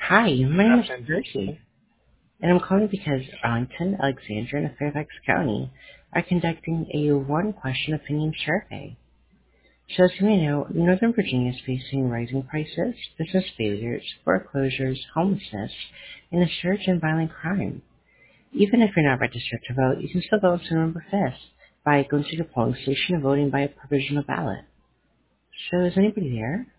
Hi, my name is Percy, and I'm calling because Arlington, Alexandria, and Fairfax County are conducting a one-question opinion survey. So as you may know, Northern Virginia is facing rising prices, business failures, foreclosures, homelessness, and a surge in violent crime. Even if you're not registered to vote, you can still vote on November 5th by going to the polling station and voting by a provisional ballot. So is anybody there?